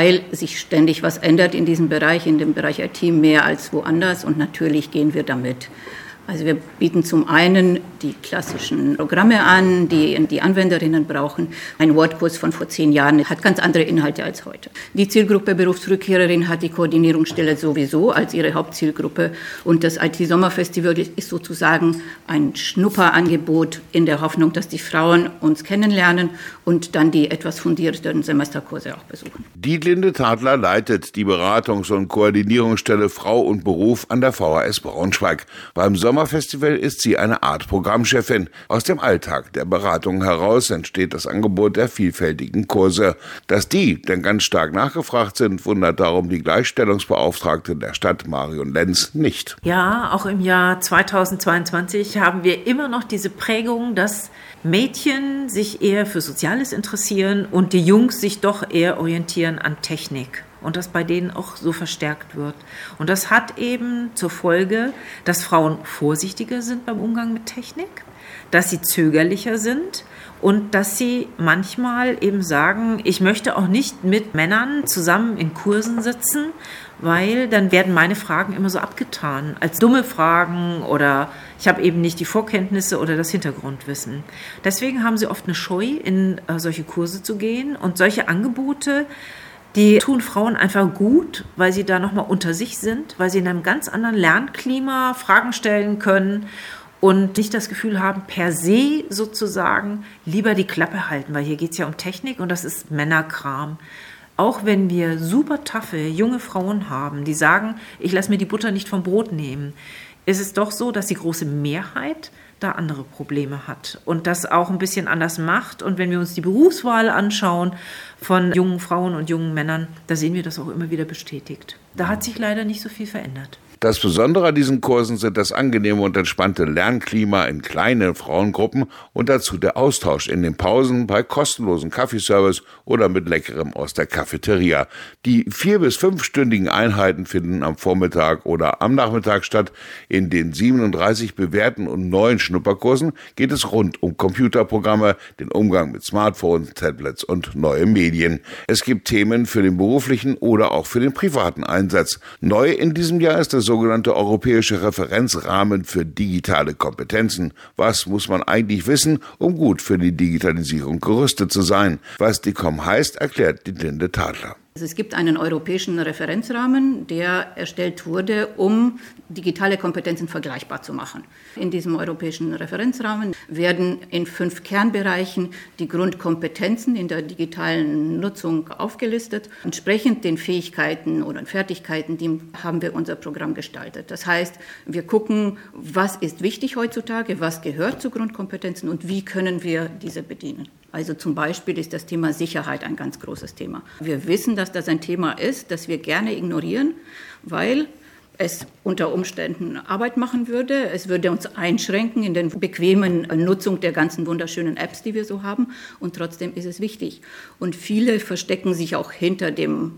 weil sich ständig was ändert in diesem Bereich, in dem Bereich IT mehr als woanders und natürlich gehen wir damit. Also wir bieten zum einen die klassischen Programme an, die die Anwenderinnen brauchen. Ein Wordkurs von vor 10 Jahren hat ganz andere Inhalte als heute. Die Zielgruppe Berufsrückkehrerin hat die Koordinierungsstelle sowieso als ihre Hauptzielgruppe. Und das IT-Sommerfestival ist sozusagen ein Schnupperangebot in der Hoffnung, dass die Frauen uns kennenlernen und dann die etwas fundierteren Semesterkurse auch besuchen. Dietlinde Tadler leitet die Beratungs- und Koordinierungsstelle Frau und Beruf an der VHS Braunschweig. Beim Sommerfestival ist sie eine Art Programmchefin. Aus dem Alltag der Beratung heraus entsteht das Angebot der vielfältigen Kurse. Dass die denn ganz stark nachgefragt sind, wundert darum die Gleichstellungsbeauftragte der Stadt Marion Lenz nicht. Ja, auch im Jahr 2022 haben wir immer noch diese Prägung, dass Mädchen sich eher für Soziales interessieren und die Jungs sich doch eher orientieren an Technik. Und das bei denen auch so verstärkt wird. Und das hat eben zur Folge, dass Frauen vorsichtiger sind beim Umgang mit Technik, dass sie zögerlicher sind und dass sie manchmal eben sagen, ich möchte auch nicht mit Männern zusammen in Kursen sitzen, weil dann werden meine Fragen immer so abgetan als dumme Fragen oder ich habe eben nicht die Vorkenntnisse oder das Hintergrundwissen. Deswegen haben sie oft eine Scheu, in solche Kurse zu gehen und solche Angebote, die tun Frauen einfach gut, weil sie da nochmal unter sich sind, weil sie in einem ganz anderen Lernklima Fragen stellen können und nicht das Gefühl haben, per se sozusagen lieber die Klappe halten, weil hier geht es ja um Technik und das ist Männerkram. Auch wenn wir super taffe junge Frauen haben, die sagen, ich lasse mir die Butter nicht vom Brot nehmen, ist es doch so, dass die große Mehrheit da andere Probleme hat und das auch ein bisschen anders macht. Und wenn wir uns die Berufswahl anschauen von jungen Frauen und jungen Männern, da sehen wir das auch immer wieder bestätigt. Da hat sich leider nicht so viel verändert. Das Besondere an diesen Kursen sind das angenehme und entspannte Lernklima in kleinen Frauengruppen und dazu der Austausch in den Pausen bei kostenlosen Kaffeeservice oder mit Leckerem aus der Cafeteria. Die 4- bis 5-stündigen Einheiten finden am Vormittag oder am Nachmittag statt. In den 37 bewährten und neuen Schnupperkursen geht es rund um Computerprogramme, den Umgang mit Smartphones, Tablets und neue Medien. Es gibt Themen für den beruflichen oder auch für den privaten Einsatz. Neu in diesem Jahr ist das sogenannte europäische Referenzrahmen für digitale Kompetenzen. Was muss man eigentlich wissen, um gut für die Digitalisierung gerüstet zu sein? Was DICOM heißt, erklärt Dietlinde Tadler. Also es gibt einen europäischen Referenzrahmen, der erstellt wurde, um digitale Kompetenzen vergleichbar zu machen. In diesem europäischen Referenzrahmen werden in 5 Kernbereichen die Grundkompetenzen in der digitalen Nutzung aufgelistet. Entsprechend den Fähigkeiten oder Fertigkeiten, die haben wir unser Programm gestaltet. Das heißt, wir gucken, was ist wichtig heutzutage, was gehört zu Grundkompetenzen und wie können wir diese bedienen. Also zum Beispiel ist das Thema Sicherheit ein ganz großes Thema. Wir wissen, dass das ein Thema ist, das wir gerne ignorieren, weil es unter Umständen Arbeit machen würde. Es würde uns einschränken in der bequemen Nutzung der ganzen wunderschönen Apps, die wir so haben. Und trotzdem ist es wichtig. Und viele verstecken sich auch hinter dem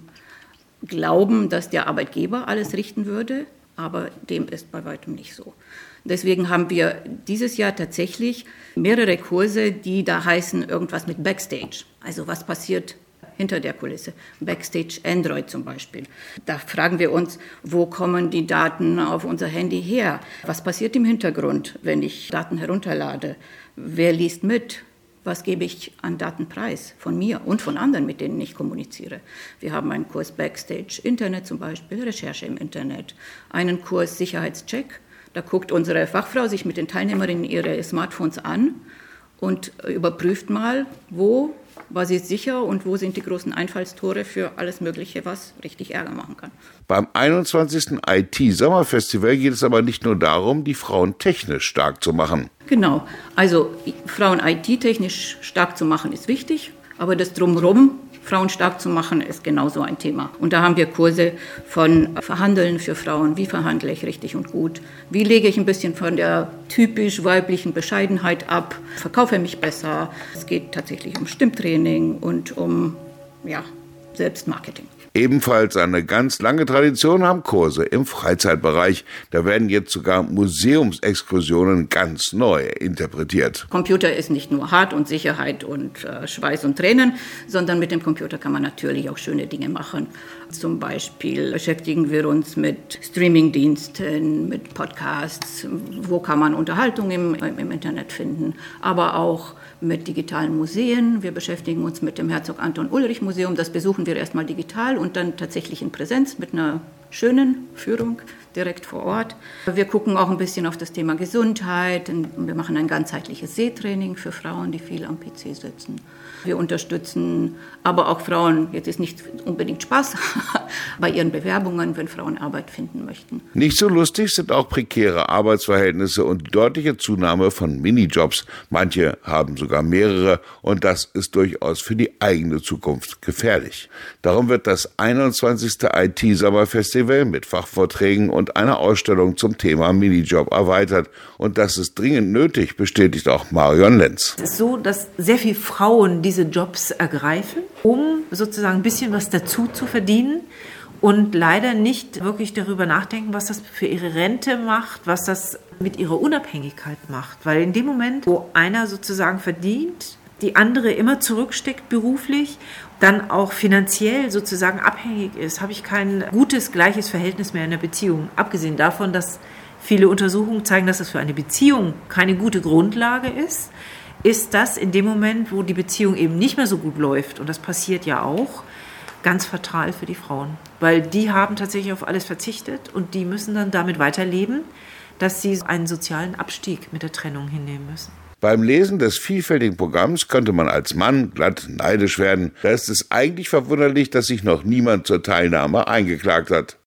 Glauben, dass der Arbeitgeber alles richten würde. Aber dem ist bei weitem nicht so. Deswegen haben wir dieses Jahr tatsächlich mehrere Kurse, die da heißen irgendwas mit Backstage. Also was passiert hinter der Kulisse? Backstage Android zum Beispiel. Da fragen wir uns, wo kommen die Daten auf unser Handy her? Was passiert im Hintergrund, wenn ich Daten herunterlade? Wer liest mit? Was gebe ich an Datenpreis von mir und von anderen, mit denen ich kommuniziere? Wir haben einen Kurs Backstage Internet zum Beispiel, Recherche im Internet, einen Kurs Sicherheitscheck. Da guckt unsere Fachfrau sich mit den Teilnehmerinnen ihre Smartphones an und überprüft mal, wo war sie sicher und wo sind die großen Einfallstore für alles Mögliche, was richtig Ärger machen kann. Beim 21. IT-Sommerfestival geht es aber nicht nur darum, die Frauen technisch stark zu machen. Genau, also Frauen IT-technisch stark zu machen ist wichtig, aber das Drumherum, Frauen stark zu machen, ist genauso ein Thema. Und da haben wir Kurse von Verhandeln für Frauen. Wie verhandle ich richtig und gut? Wie lege ich ein bisschen von der typisch weiblichen Bescheidenheit ab? Verkaufe mich besser? Es geht tatsächlich um Stimmtraining und um Selbstmarketing. Ebenfalls eine ganz lange Tradition haben Kurse im Freizeitbereich. Da werden jetzt sogar Museumsexkursionen ganz neu interpretiert. Computer ist nicht nur Hart und Sicherheit und Schweiß und Tränen, sondern mit dem Computer kann man natürlich auch schöne Dinge machen. Zum Beispiel beschäftigen wir uns mit Streamingdiensten, mit Podcasts, wo kann man Unterhaltung im Internet finden, aber auch mit digitalen Museen. Wir beschäftigen uns mit dem Herzog Anton Ulrich Museum. Das besuchen wir erstmal digital und dann tatsächlich in Präsenz mit einer schönen Führung direkt vor Ort. Wir gucken auch ein bisschen auf das Thema Gesundheit. Wir machen ein ganzheitliches Sehtraining für Frauen, die viel am PC sitzen. Wir unterstützen aber auch Frauen, jetzt ist nicht unbedingt Spaß, bei ihren Bewerbungen, wenn Frauen Arbeit finden möchten. Nicht so lustig sind auch prekäre Arbeitsverhältnisse und die deutliche Zunahme von Minijobs. Manche haben sogar mehrere und das ist durchaus für die eigene Zukunft gefährlich. Darum wird das 21. IT-Sommerfestival mit Fachvorträgen und einer Ausstellung zum Thema Minijob erweitert. Und das ist dringend nötig, bestätigt auch Marion Lenz. Es ist so, dass sehr viele Frauen diese Jobs ergreifen, um sozusagen ein bisschen was dazu zu verdienen und leider nicht wirklich darüber nachdenken, was das für ihre Rente macht, was das mit ihrer Unabhängigkeit macht. Weil in dem Moment, wo einer sozusagen verdient, die andere immer zurücksteckt beruflich, dann auch finanziell sozusagen abhängig ist, habe ich kein gutes, gleiches Verhältnis mehr in der Beziehung. Abgesehen davon, dass viele Untersuchungen zeigen, dass das für eine Beziehung keine gute Grundlage ist das in dem Moment, wo die Beziehung eben nicht mehr so gut läuft, und das passiert ja auch, ganz fatal für die Frauen. Weil die haben tatsächlich auf alles verzichtet und die müssen dann damit weiterleben, dass sie einen sozialen Abstieg mit der Trennung hinnehmen müssen. Beim Lesen des vielfältigen Programms könnte man als Mann glatt neidisch werden. Da ist es eigentlich verwunderlich, dass sich noch niemand zur Teilnahme eingeklagt hat.